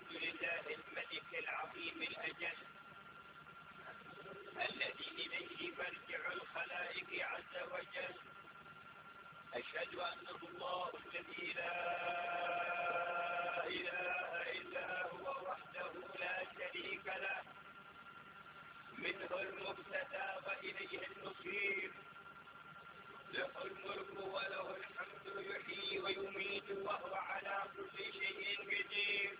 الحمد لله الملك العظيم الأجل الذي إليه مرجع الخلائق عز وجل. أشهد أنه الله الذي لا إله إلا هو وحده لا شريك له، منه المبتدأ وإليه المصير، له الملك وله الحمد يحيي ويميت وهو على كل شيء قدير.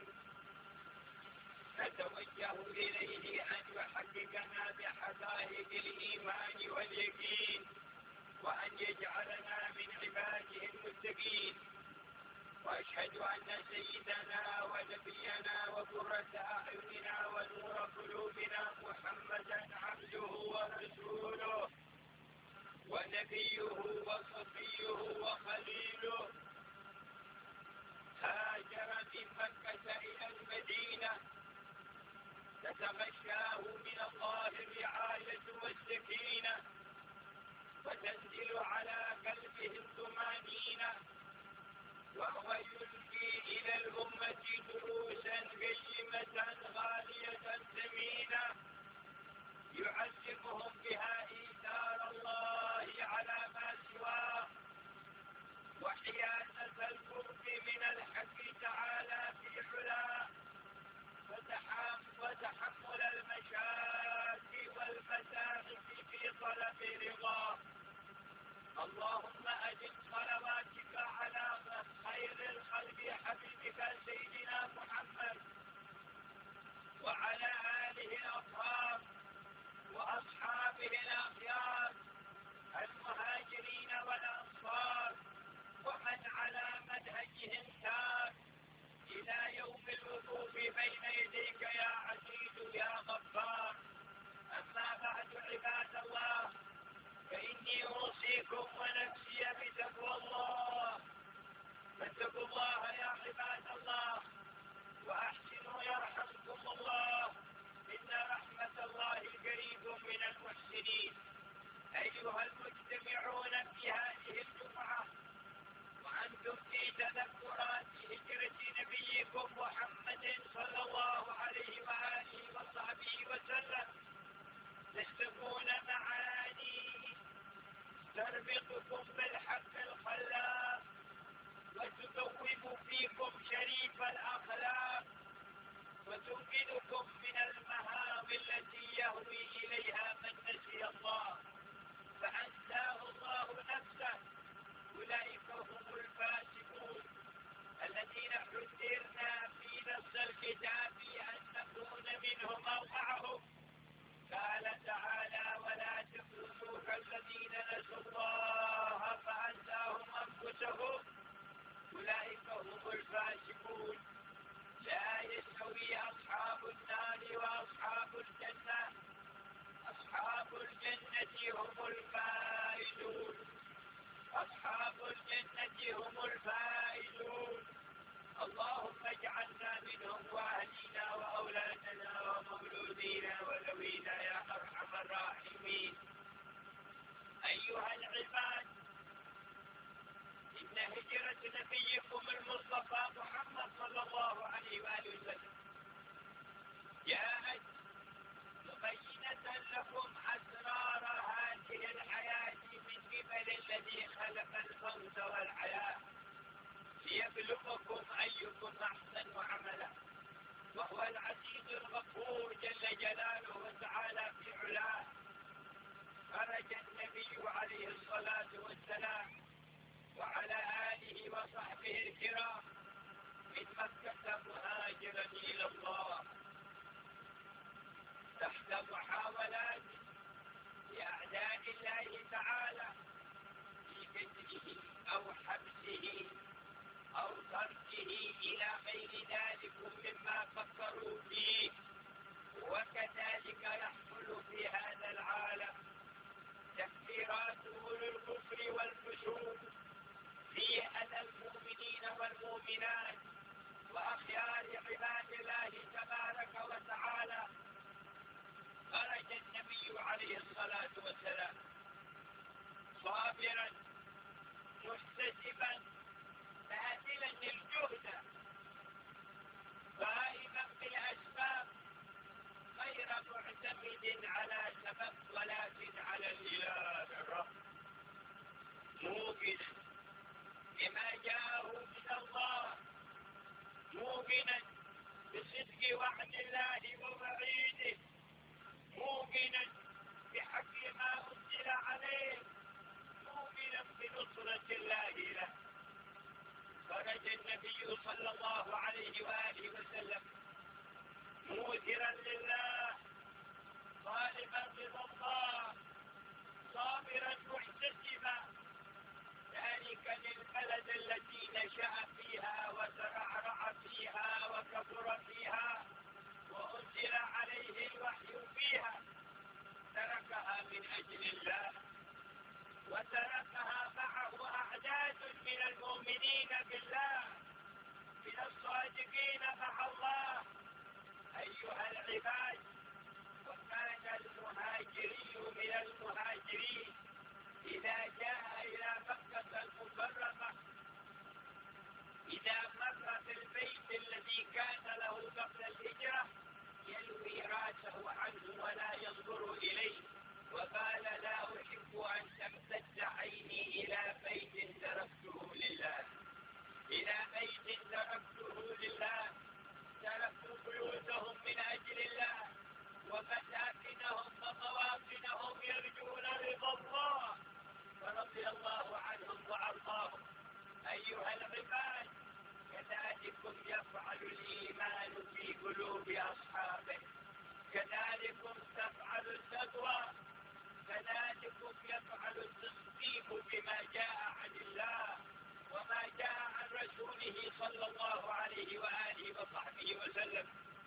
نتوجه إليه أن يحققنا بحقائق الإيمان واليقين، وأن يجعلنا من عباده المتقين. وأشهد أن سيدنا ونبينا وقرة أعيننا ونور قلوبنا محمدا عبده ورسوله ونبيه وصفيه وخليله، هاجر من مكة إلى المدينة تتغشاه من الله الرعاية والسكينة، وتنزل على قلبه الطمأنينة، وهو يلقي إلى الأمة دروسا قيمة غالية ثمينة يعلمهم بها إيثار الله على ما سواه، وحيازة القرب من الحق تعالى في علاه، وتحمل المشاق والمتاعب في طلب رضاه. اللهم أجل صلواتك على خير الخلق حبيبك سيدنا محمد وعلى آله الأطهار وأصحابه الأخيار المهاجرين والأنصار، ومن على منهجهم سار إلى يوم الوقوف بين يديك يا عزيز يا غفار. أما بعد عباد الله، فإني أوصيكم ونفسي بتقوى الله. فاتقوا الله يا عباد الله، وأحسنوا يرحمكم الله، إن رحمة الله قريب من المحسنين. أيها المجتمعون في هذه الجمعة وأنتم في تذكرات هجرة نبيكم محمد صلى الله عليه وآله وصحبه وسلم، تستمعون معاني تربطكم بالحق الخلاق، وتدوم فيكم شريف الأخلاق، وتنقذكم من المهاوي التي يهوي إليها من نسي الله فأنساه الله نفسه. أولئك هم الفاسقون الذين حذرنا في نص الكتاب أن نكون منهم أو معهم. قال تعالى: ولا تكونوا كالذين نسوا الله فأنساهم أنفسهم أولئك هم الفاسقون. لا يستوي أصحاب النار وأصحاب الجنة، أصحاب الجنة هم الفائزون، أصحاب الجنة هم الفائزون. اللهم اجعلنا منهم وأهلنا وأولادنا ومولودينا وذوينا يا أرحم الراحمين. أيها العباد، إن هجرة نبيكم المصطفى محمد صلى الله عليه وآله وسلم جاءت مبينة لكم أسرار هذه الحياة من قبل الذي خلق الموت والحياة ليبلغكم أيكم أحسن عملا، وهو العزيز الغفور جل جلاله وتعالى في علاه. خرج النبي عليه الصلاة والسلام وعلى آله وصحبه الكرام من مكة مهاجرا إلى الله تحت محاولات لأعداء الله تعالى في قتله أو حبسه أو تركه إلى غير ذلك مما فكروا فيه. وكذلك يحصل في هذا العالم تكفيرات أولي الكفر والفسوق في أذى المؤمنين والمؤمنات وأخيار عباد الله تبارك وتعالى. خرج النبي عليه الصلاة والسلام صابرا محتسبا باذلا الجهد، قائما موقنا بصدق وعد الله ووعيده، موقنا بحق ما أنزل عليه، موقنا بنصرة الله له. خرج النبي صلى الله عليه وآله وسلم موثرا لله، طالبا رضا الله، صابرا محتسبا، ذلك للبلد التي نشأ فيها وترعرع فيها وكبر فيها وأنزل عليه الوحي فيها، تركها من أجل الله، وتركها معه أعداد من المؤمنين بالله، من الصادقين مع الله. أيها العباد، وكان المهاجري من المهاجرين إذا جاء إلى مكة المكرمة، إذا مر في البيت الذي كان له قبل الهجرة يلوي راسه عنه ولا ينظر إليه، وقال لا أحب أن تمتد عيني إلى بيت تركته لله، إلى بيت تركته لله. تركوا بيوتهم من أجل الله ومساكنهم ومواطنهم يرجون رضا الله، فرضي الله عنهم وأرضاهم. أيها العباد، كذلكم يفعل الإيمان في قلوب أصحابه، كذلكم تفعل التقوى، كذلكم يفعل التصديق بما جاء عن الله وما جاء عن رسوله صلى الله عليه وآله وصحبه وسلم.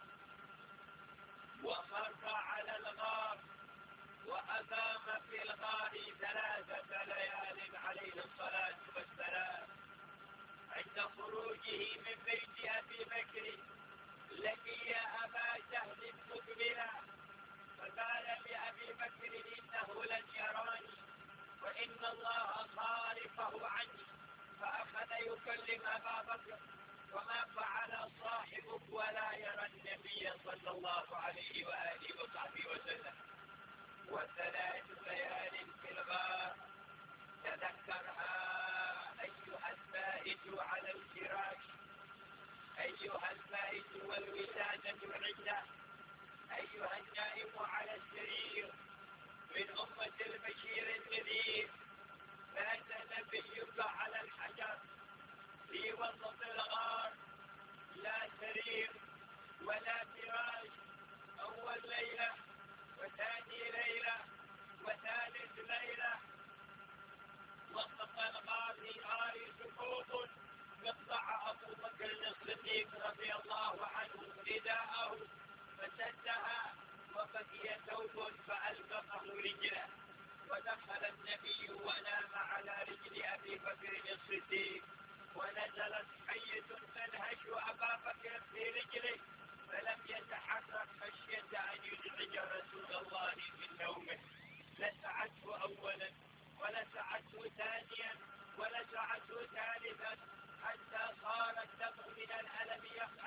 ومر على الغار وأقام في الغار 3 ليال عليه الصلاة والسلام. عند خروجه من بيت أبي بكر لقي أبا جهل مقبلا، فقال لأبي بكر إنه لن يراني وإن الله صارفه عني، فأخذ يكلم أبا بكر: وما فعل صاحبك ولا يرى النبي صلى الله عليه وآله وصحبه وسلم. و3 ليال في الغار تذكرها أيها البائت على الفراش، أيها البائت والوسادة عنده، أيها النائم على السرير من أمة البشير النذير. مات نبيك على الحجر في وسط الغار، لا سرير ولا فراش. أول ليلة وثاني ليلة وثالث ليلة، وسط الغار سقوط. قطع أبو بكر الصديق رضي الله عنه رداءه فسدها، وبقي ثوب فألقمه رجله، ودخل النبي ونام على رجل أبي بكر الصديق، ونزلت حية تنهش أبا بكر في رجله، فلم يتحرك خشية أن يزعج رسول الله من نومه. لسعته أولا ولسعته ثانيا ولسعته ثالثا، حتى صار الدمع من الألم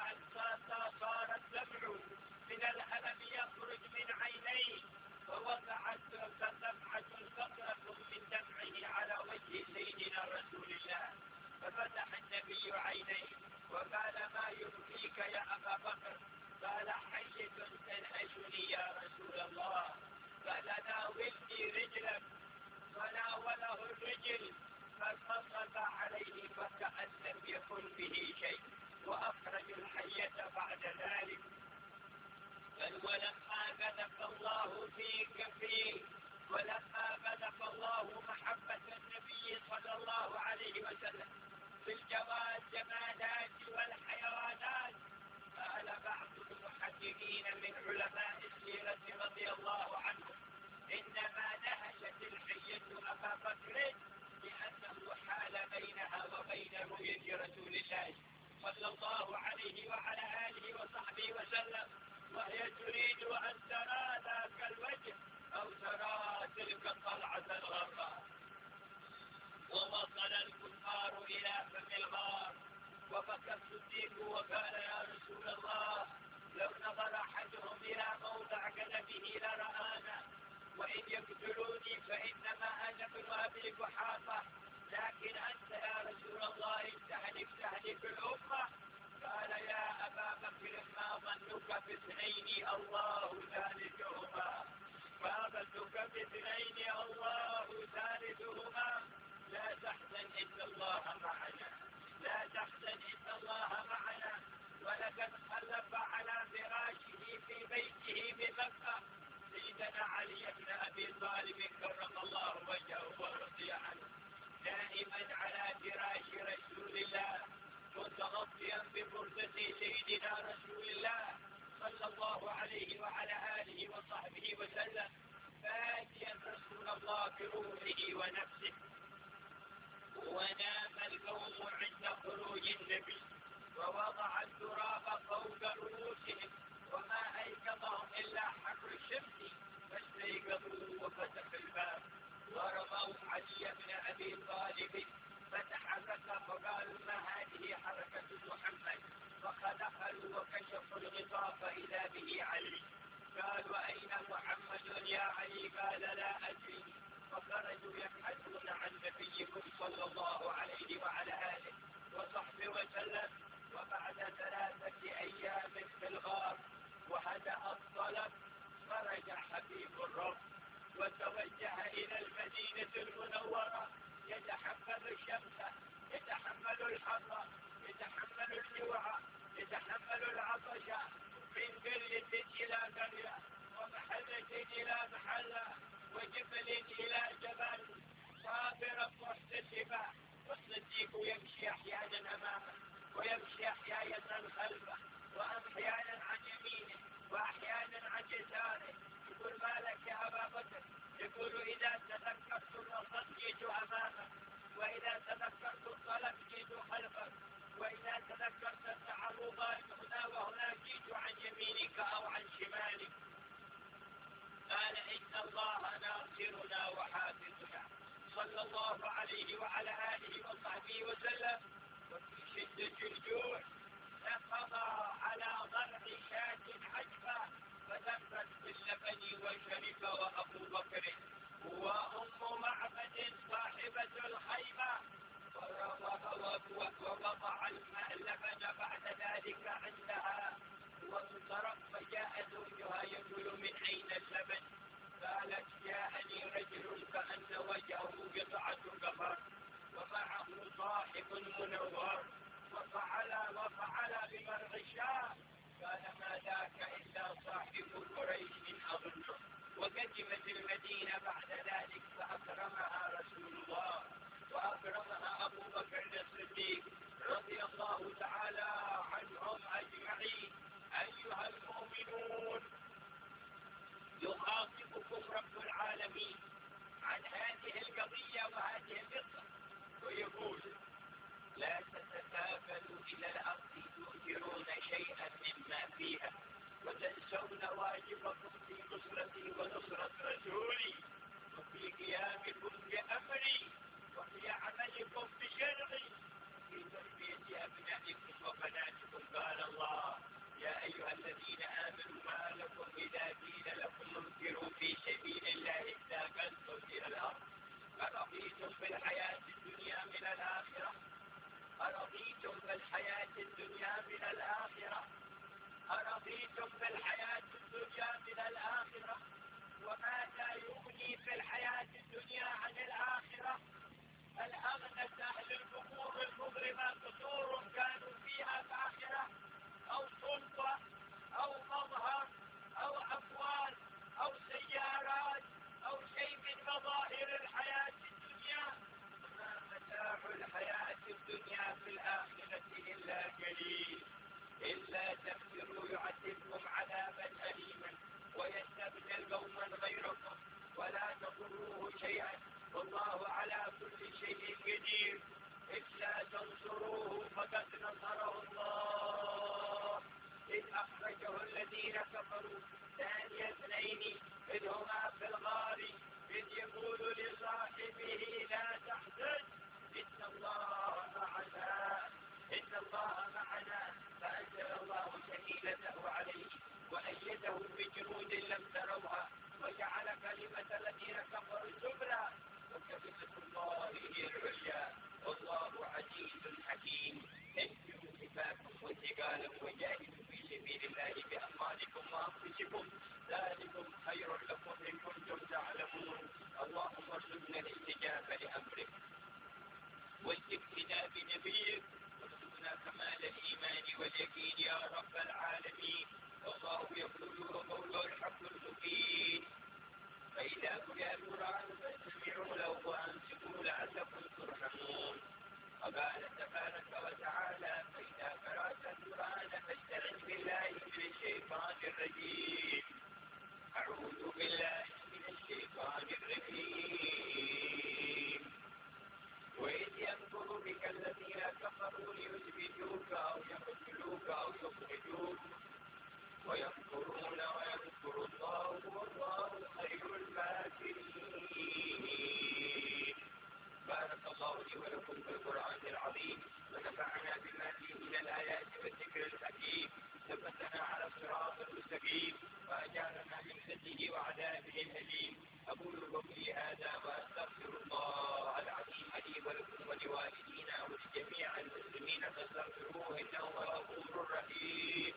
يخرج من عينيه، فوقعت دمعة قطرة من دمعه على وجه سيدنا رسول الله، ففتح النبي عينيه وقال: ما يبكيك يا أبا بكر؟ قال: حية تنهشني يا رسول الله. قال: ناولني رجلك، فناوله الرجل فاتصل عليه فكأن لم يكن به شيء، وأخرج الحية بعد ذلك. بل ولما غدق الله فيه ولما غدق الله محبة النبي صلى الله عليه وسلم في الجمادات والحيوانات، قال بعض المحققين من علماء السيرة رضي الله عنهم: إنما نهشت الحية أبا بكر لأنه حال بينها وبين رؤية رسول الله صلى الله الله ثالثهما. فاقتك باثنين الله ثالثهما. لا تحزن إن الله معنا، لا تحزن إن الله معنا. ولقد خلف على فراشه في بيته بمكة سيدنا علي بن أبي طالب كرم الله وجهه ورضي عنه، نائما على فراش رسول الله متغطيا ببردة سيدنا رسول الله صلى الله عليه وعلى آله وصحبه وسلم، فاتيا رسول الله بروحه ونفسه. ونام القوم عند خروج النبي ووضع التراب فوق رؤوسهم، وما أيقظهم إلا حر الشمس، فاستيقظوا وفتحوا الباب ورموا علي بن أبي طالب، فتحرك فقالوا ما هذه حركة محمد؟ فدخلوا وكشفوا الغطاء فإذا به علي. قالوا أين محمد يا علي؟ قال لا أدري. فخرجوا يبحثون عن نبيكم صلى الله عليه وعلى آله وصحبه وسلم. وبعد 3 أيام في الغار وهدأ الطلب خرج حبيب الرب وتوجه إلى المدينة المنورة، يتحمل الشمس، يتحمل الحر، يتحمل الجوع، يتحمل العطش، من قرية إلى قرية، ومحلة إلى محلة، وجبل إلى جبل، صابرا محتسبا. والصديق يمشي أحيانا أمامه ويمشي أحيانا خلفه، وأحيانا عن يمينه وأحيانا عن يساره. يقول ما لك يا أبا بكر؟ يقول إذا تذكرت الوسط جئت أمامك، وإذا تذكرت الطلب جئت خلفك، وإذا تذكرت التعرضات هنا وهنا جئت عن يمينك أو عن شمالك. قال إن الله ناصرنا وحافظنا صلى الله عليه وعلى آله وصحبه وسلم. وفي شدة الجوع نقضى على ضرع شاة عجبة فدفت باللبن وشرب، وأبو بكر وأم معبد صاحبة الخيمة ووضع اللبن بعد ذلك عندها وانصرف. فجاء زوجها يقول من أين اللبن؟ قالت جاءني رجل كأن وجهه قطعة قمر ومعه صاحب منور وفعل بمرغ الشام. قال ما ذاك إلا صاحب قريش أظنه. وقدمت المدينة بعد ذلك فأكرمها رسول الله وأكرمها أبو بكر الصديق رضي الله تعالى عنهم أجمعين. أيها المؤمنون، يخاطبكم رب العالمين عن هذه القضية وهذه القصة ويقول لا تتكافلوا إلى الأرض تؤثرون شيئا مما فيها وتنسون واجبكم في نصرتي ونصرة رسولي وفي قيامكم بأمري وفي عملكم بشرعي في تربية أبنائكم وبناتكم. قال الله يا أيها الذين آمنوا ما لكم إذا قيل لكم انفروا في سبيل الله اثاقلتم إلى الأرض أرضيتم بالحياة الدنيا من الآخرة؟ أرضيتم بالحياة الدنيا من الآخرة؟ أرضيتم بالحياة الدنيا من الآخرة؟ وماذا يغني في الحياة الدنيا عن الآخرة؟ هل أغنت أهل القبور المظلمة قصور كانوا فيها فاخرة أو سلطة أو مظهر أو أموال أو سيارات أو شيء من مظاهر الحياة الدنيا؟ ما متاع الحياة الدنيا في الآخرة إلا قليل. إلا تغفروا يعذبكم عذابا أليما ويستبدل قوما غيركم ولا تضروه شيئا والله على كل شيء قدير. إلا تنصروه فقد نصره الله إذ أخرجه الذين كفروا ثاني اثنين إذ هما في الغار إذ يقول لصاحبه لا تحزن إن الله معنا فأنزل الله سكينته عليه وأيده بجنود لم تروها وجعل كلمة الذين كفروا السفلى وكلمة الله هي العليا والله عزيز حكيم. انفروا خفافا وثقالا وجاهدوا في سبيل الله بأموالكم وأنفسكم يا رب العالمين. والله يقول وقوله الحق المبين. فإذا قرئ القرآن فاستمعوا له وأنصتوا لعلكم ترحمون. وقال تبارك وتعالى فإذا قرأت القرآن فاستعذ بالله من الشيطان الرجيم. أعوذ بالله من الشيطان الرجيم. وإذ يمكر بك الذين كفروا ليثبتوك أو يقتلوك أو يخرجوك ويمكرون ويمكر الله والله خير الماكرين. بارك الله لي ولكم في القرآن العظيم ونفعنا بما فيه من الآيات والذكر الحكيم. ثبتنا على الصراط المستقيم وأجارنا من خزيه وعذابه الأليم. أقول قولي هذا وأستغفر الله العظيم لي ولكم ولوالدينا ولجميع المسلمين فاستغفروه إنه هو الغفور الرحيم.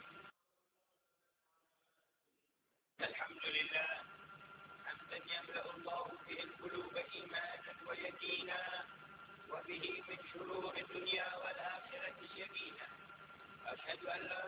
الحمد لله حمدا يملأ الله به القلوب إيمانا ويقينا وبه من شرور الدنيا والآخرة يقينا. أشهد أن لا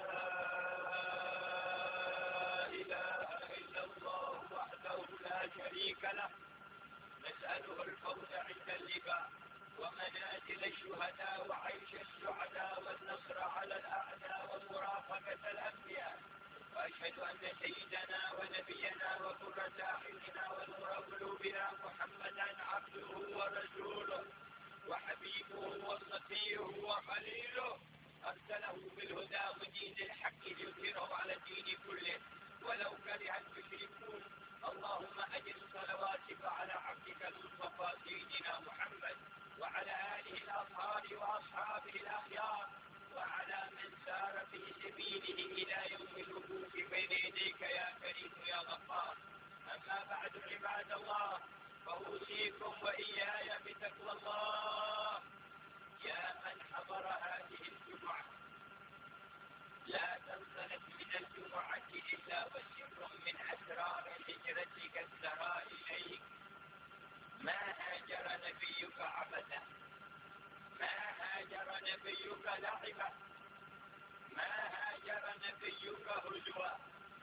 إله إلا الله وحده لا شريك له نسأله الفوز عند اللقاء ومنازل الشهداء وعيش السعداء والنصر على الأعداء ومرافقة الأنبياء. وأشهد أن سيدنا ونبينا وقرة أعيننا ونور قلوبنا محمدا عبده ورسوله وحبيبه وصفيه وخليله أرسله بالهدى ودين الحق ليظهره على الدين كله ولو كره المشركون. اللهم أجل صلواتك على عبدك المصطفى سيدنا محمد وعلى آله الأطهار وأصحابه الأخيار وعلى من سار في سبيله إلى يوم الوقوف بين يديك يا كريم يا غفار. أما بعد عباد الله فأوصيكم وإياي بتقوى الله. يا من حضر هذه الجمعة لا تنصرف من الجمعة إلا وسر من أسرار هجرتك السرى إليك. ما هاجر نبيك عبثا، ما هاجر نبيك لعبا، ما هاجر نبيك هزوا،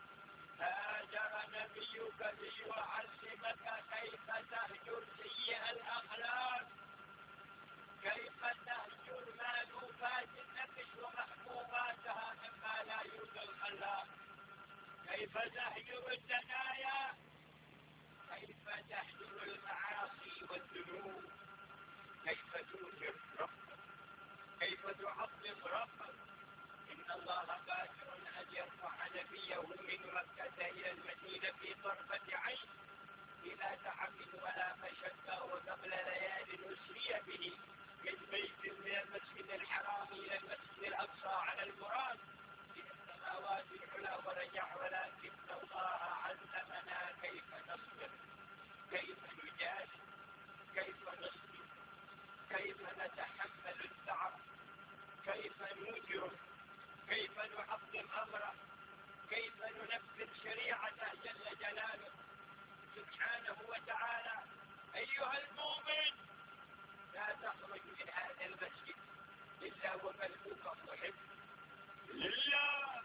هاجر نبيك ليعلمك كيف تهجر سيئ الأخلاق، كيف تهجر مألوفات النفس ومحبوباتها مما لا يرضي الخلاق، كيف تهجر الدنايا، كيف تهجر المعاصي والذنوب، كيف توجر ربك، كيف تعظم ربك. إن الله قادر أن يرفع نبيه من مكة إلى المدينة في طرفة عين بلا تعب ولا مشقة وقبل ليال أسري به من المسجد الحرام إلى المسجد الأقصى على المراد إلى السماوات العلى ورجع. ولكن الله علمنا كيف نصبر، كيف نجاهد، كيف نصبر، كيف نتحمل التعب، كيف نوجر، كيف نعظم أمره، كيف ننفذ شريعته جل جلاله سبحانه وتعالى. أيها المؤمن لا تخرج من هذا المسجد إلا وقلبك محب لله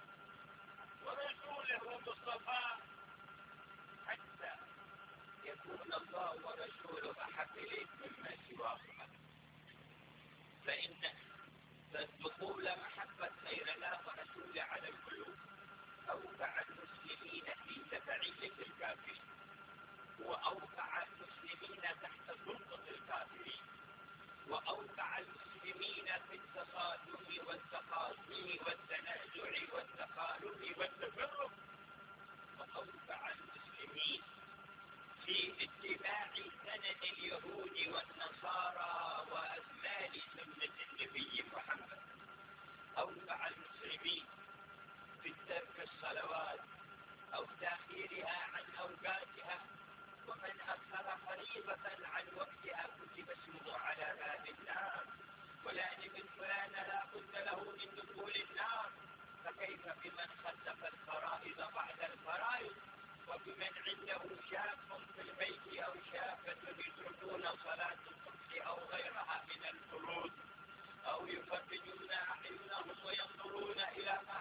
ورسوله ومصطفاه حتى يكون الله ورسوله أحب إليك مما سواهما. فإن دخول محبة غير الله ورسوله على القلوب أوقع المسلمين في تبعية الكافرين وأوقع المسلمين تحت سلطة الكافرين وأوقع المسلمين في التصادم والتخاصم والتنازع والتخالف والتفرق وأوقع المسلمين في اتباع سنن اليهود والنصارى وأزمان سنة النبي محمد. أوقع المسلمين في ترك الصلوات أو تأخيرها عن أوقاتها، ومن أخر فريضة عن وقتها كتب اسمه على باب النار. فلان من فلان لا بد له من دخول النار، فكيف بمن خلف الفرائض بعد الفرائض وبمن عنده شاب في البيت أو شابة يتركون صلاة الصبح أو غيرها من الفروض أو يفرجون أعينهم وينظرون إلى ما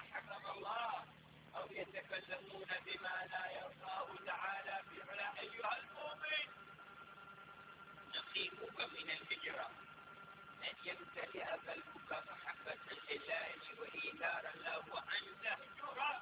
يمتلئ قلبك محبة لله وإيثارا له وأن تهجر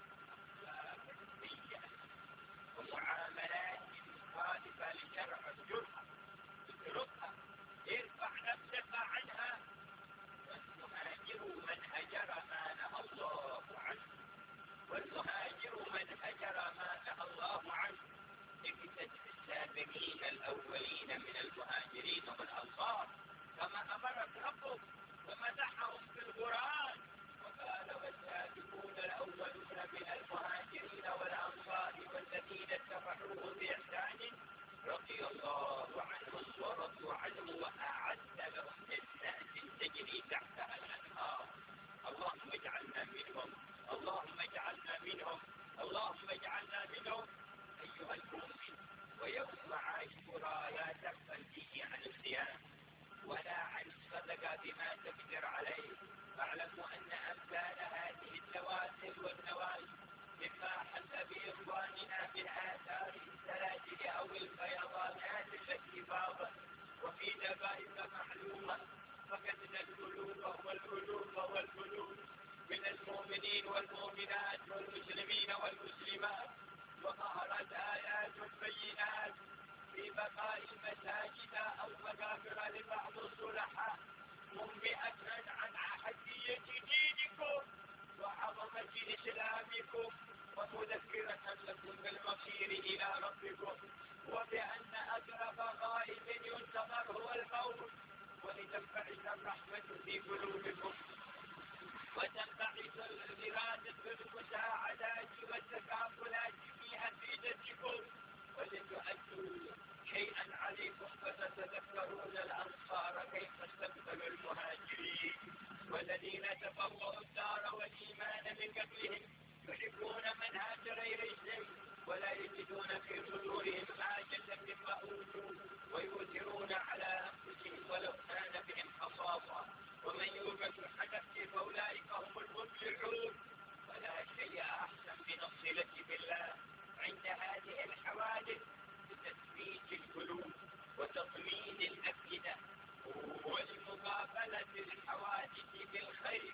ومعاملات مخالفة لشرع الجرأة اتركها، ارفع نفسك عنها. والمهاجر من هجر ما نهى الله عنه، والمهاجر من هجر ما نهى الله عنه. اقتدوا السابقين الأولين من المهاجرين والأنصار كما أمرك ربك ومدحهم في القرآن وقال والسابقون الأولون من المهاجرين والأنصار والذين اتبعوه بإحسان رضي الله عنهم ورضوا عنه وأعد لهم جنات تجري تحتها الأنهار. اللهم اجعلنا منهم، اللهم اجعلنا منهم، اللهم اجعلنا منهم. أيها المؤمن، ويوم عاشوراء لا تغفل فيه عن الصيام ولا عن الصدقة بما تقدر عليه. فاعلموا أن أمثال هذه النوازل والنوازل مما حل بإخواننا من آثار السلاسل أو الفيضانات التي فاضت وفي دقائق معلومة فقدنا القلوب والقلوب من المؤمنين والمؤمنات والمسلمين والمسلمات، وظهرت آيات بينات في بقاء المساجد أو مقابر لبعض الصلحاء منبئة عن أحدية دينكم وعظمة إسلامكم ومذكرة لكم بالمصير إلى ربكم، وبأن أقرب غائب ينتظر هو الموت، ولتنبعث الرحمة في قلوبكم وتنبعث الإرادة بالمساعدات والتكافلات في أفئدتكم، ولتؤدوا شيئا عليكم فتتذكرون الأنصار كيف استقبلوا المهاجرين والذين تبوأوا الدار والإيمان من قبلهم يحبون من هاجر إليهم ولا يجدون في صدورهم حاجة مما أوتوا ويؤثرون على أنفسهم ولو كان بهم خصاصة ومن يوق شح نفسه فأولئك هم المفلحون. ولا شيء أحسن من الصلة بالله عند هذه الحوادث لتثبيت القلوب وتطمين الأفئدة ولمقابلة الحوادث بالخير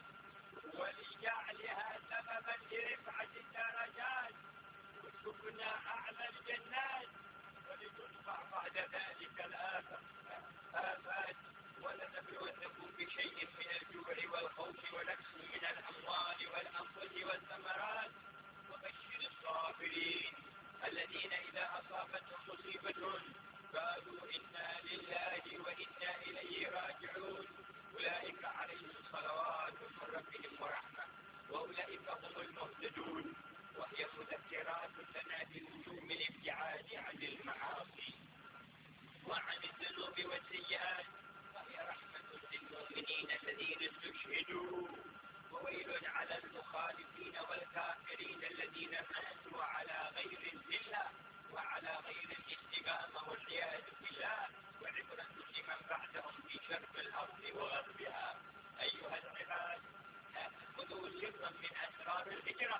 ولجعلها سببا لرفعة الدرجات وسكن أعلى الجنات ولتدفع بعد ذلك الآفات. ولنبلونكم بشيء من الجوع والخوف ونقص من الأموال والأنفس والثمرات وبشر الصابرين الذين إذا أصابتهم مصيبة قالوا إنا لله وإنا إليه راجعون أولئك عليهم صلوات من ربهم ورحمة وأولئك هم المهتدون. وهي مذكرات لنا بوجوب الابتعاد عن المعاصي وعن الذنوب والسيئات، وهي رحمة للمؤمنين الذين استشهدوا، وويل على المخالفين والكافرين الذين ماتوا على غير الذلة وعلى غير الاستقامة والعياذ بالله، وعبرة لمن بعدهم في شرق الأرض وغربها. أيها العباد، خذوا سرا من أسرار الهجرة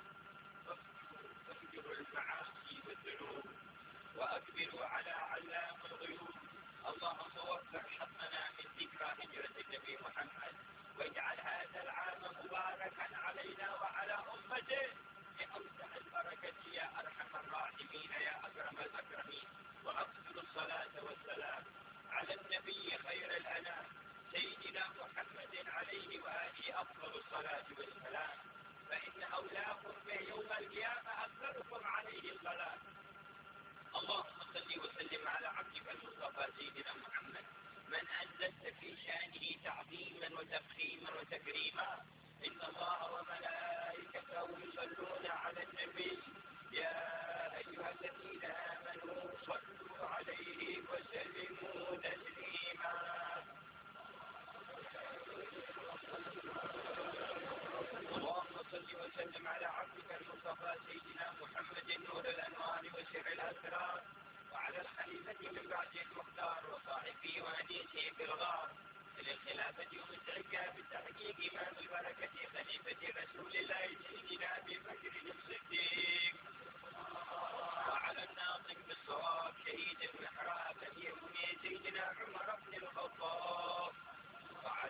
واهجروا المعاصي والذنوب وأقبلوا على علام الغيوب. اللهم وفق حظنا من ذكرى هجرة النبي محمد واجعل هذا العام مباركا علينا وعلى أمته بأوسع البركة يا أرحم الراحمين يا أكرم الأكرمين. وأفضل الصلاة والسلام على النبي خير الأنام سيدنا محمد عليه وآله أفضل الصلاة والسلام، فإن أولاكم به يوم القيامة أكثركم عليه الصلاة. اللهم صل وسلم على عبدك المصطفى سيدنا محمد من أنزلت في شأنه تعظيما وتفخيما وتكريما. إن الله وملائكته يصلون على النبي يا أيها الذين آمنوا صلوا عليه وسلموا تسليما. اللهم صل وسلم على عبدك المصطفى سيدنا محمد نور الأنوار وسر الأسرار وعلى الخليفة من بعد المختار وصاحبه وأنيسه في الغار للخلافة ومسعكها بالتحقيق إمام البركة خليفة رسول الله سيدنا أبي بكر الصديق وعلى الناطق بالصواب شهيد المحراب أمير سيدنا عمر بن الخطاب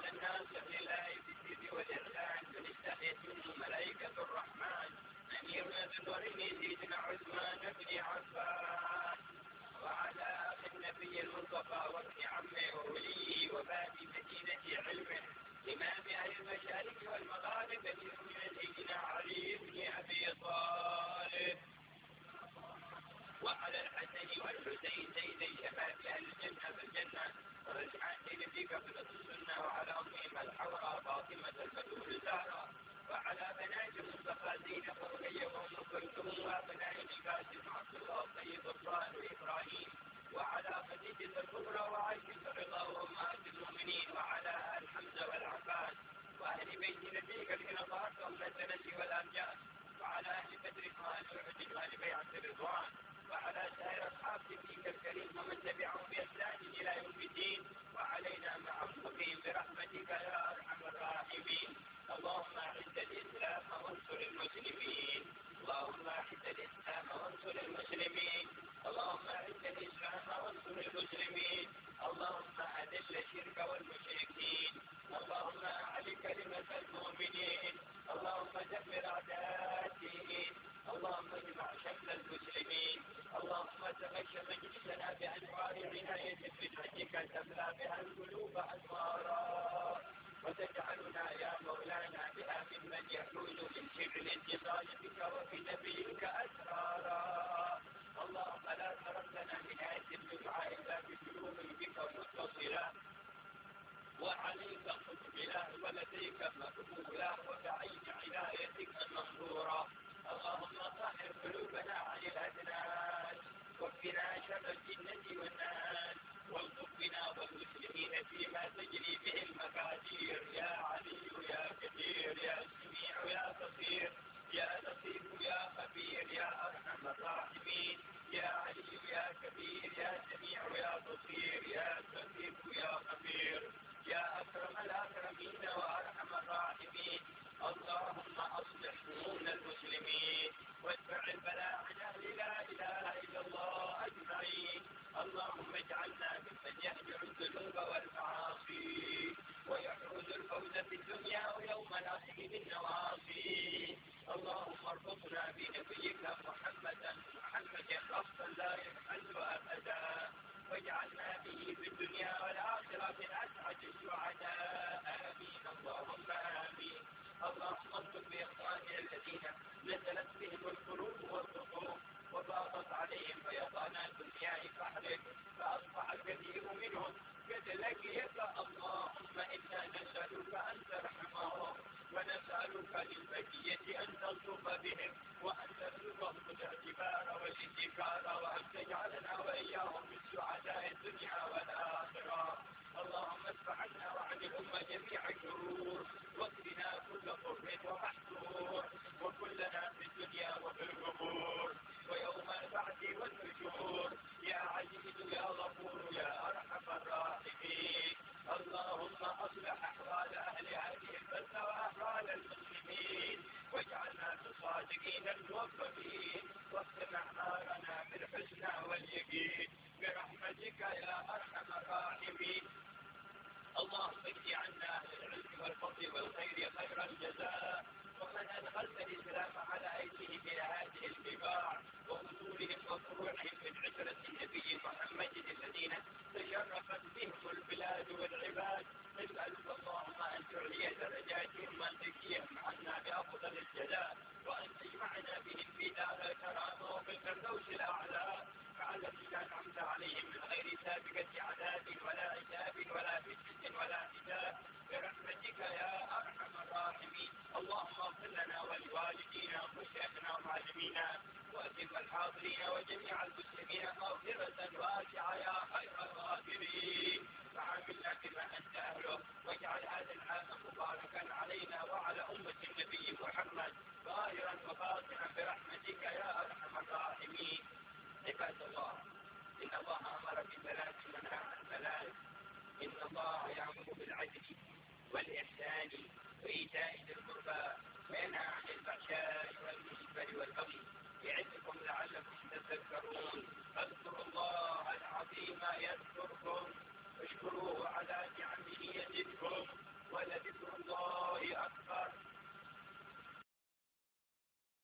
بن عفان وعلى أخي النبي المصطفى وابن عمه ووليه وباب مدينة علمه إمام أهل المشارق والمغارب من سيدنا علي بن أبي طالب وعلى الحسن والحسين سيدي شباب أهل الجنة بالجنة والحسين في قبلة السنة وعلى أمهم الحوراء فاطمة البتول الزهراء وعلى بنات المصطفى زينب ورقية وأم كلثوم وبنات القاسم عبد الله الطيب الطاهر وإبراهيم وعلى خديجة الكبرى وعائشة الرضا وأمهات المؤمنين وعلى آل حمزة والعباس وأهل بيت نبيك الخلفاء قبل السنة والأمجاد وعلى أهل بدر وأهل أحد وأهل بيعة الرضوان وعلى سائر أصحاب نبيك الكريم ومن تبعهم بإحسان إلى يوم الدين وعلينا معهم برحمتك يا أرحم الراحمين. اللهم أعز الإسلام وانصر المسلمين. اللهم أعز الإسلام وانصر المسلمين. اللهم أعز الإسلام وانصر المسلمين. اللهم أذل الشرك والمشركين. اللهم أعل كلمة المؤمنين. اللهم دمر أعداء الدين. اللهم اجمع شمل المسلمين. اللهم تغش مجلسنا بأنوار عناية بدعتك تملأ بها القلوب أنوارا وتجعلنا يا مولانا بها ممن يحوز من سر الاتصال بك وبنبيك أسرارا. اللهم لا تردنا من آية الدعاء إلا بقلوب بك متصلة وعليك قبلا ولديك مقبولا وبعين عنايتك منظورا. اللهم طهر قلوبنا عن الأدناس وقنا شر الجنة والناس والطف بنا والمسلمين فيما تجري به المقادير يا علي يا كبير يا سميع يا بصير يا لطيف يا خبير يا أرحم الراحمين. يا علي يا كبير يا سميع يا بصير يا لطيف يا خبير يا أكرم الأكرمين وأرحم الراحمين. اللهم أصلح شؤون المسلمين وادفع البلاء عن أهل لا إله إلا الله أجمعين. اللهم اجعلنا ممن يهجر الذنوب والمعاصي ويحوز الفوز في الدنيا ويوم الأخذ بالنواصي. اللهم اربطنا بنبيك محمد ربطا لا يحل أبدا واجعلنا به في الدنيا والآخرة من أسعد السعداء آمين اللهم آمين. اللهم اغفر لإخواننا الذين نزلت بهم القلوب والرقوب وضاقت عليهم فيضانات المياه فاحرق فأصبح الكثير منهم قد لقيك. اللهم إنا نسألك أن ترحمهم ونسألك للبقية أن تلطف بهم وأن ترزقهم الاعتبار والاتكال وأن تجعلنا وإياهم من سعداء الدنيا والآخرة. اللهم ادفع عنا وعن الأمة جميع الشرور واكفنا كل ضر ومحذور وكلنا في الدنيا وفي القبور ويوم البعث والنشور يا عزيز يا غفور يا أرحم الراحمين. اللهم أصلح أحوال أهل هذه البلدة وأحوال المسلمين واجعلنا من الصادقين الموفقين واختم أعمالنا بالحسنى واليقين برحمتك يا أرحم الراحمين. اللهم اجزي عنا أهل العلم والفضل والخير خير الجزاء ومن أدخلت الإسلام على أيديهم إلى هذه البقاع وأصولهم وفروعهم من عشرة النبي محمد الذين تشرفت بهم البلاد والعباد. نسألك اللهم أن تعلي درجاتهم وأن تجزيهم عنا بأفضل الجزاء وأن تجمعنا بهم في دار الكرامة وفي الفردوس الأعلى مع الذين أنعمت عليهم من غير سابقة عذاب ولا عتاب ولا فتنة ولا حساب برحمتك يا أرحم الراحمين. اللهم اغفر لنا ولوالدينا وشيخنا ومعلمينا وأتم الحاضرين وجميع المسلمين مغفرة واسعة يا خير الغافرين. وعاملنا بما أنت أهله واجعل هذا العام مباركا علينا وعلى أمة النبي محمد ظاهرا وباطنا برحمتك يا أرحم الراحمين. عباد الله إن الله أمر بالصلاة ونهى عن الصلاة. إن الله يأمر بالعدل والإحسان وإيتاء ذي القربى وينهى عن الفحشاء والمنكر والبغي يعظكم لعلكم تذكرون. فاذكروا الله العظيم يذكركم واشكروه على نعمه يزدكم ولذكر الله أكبر.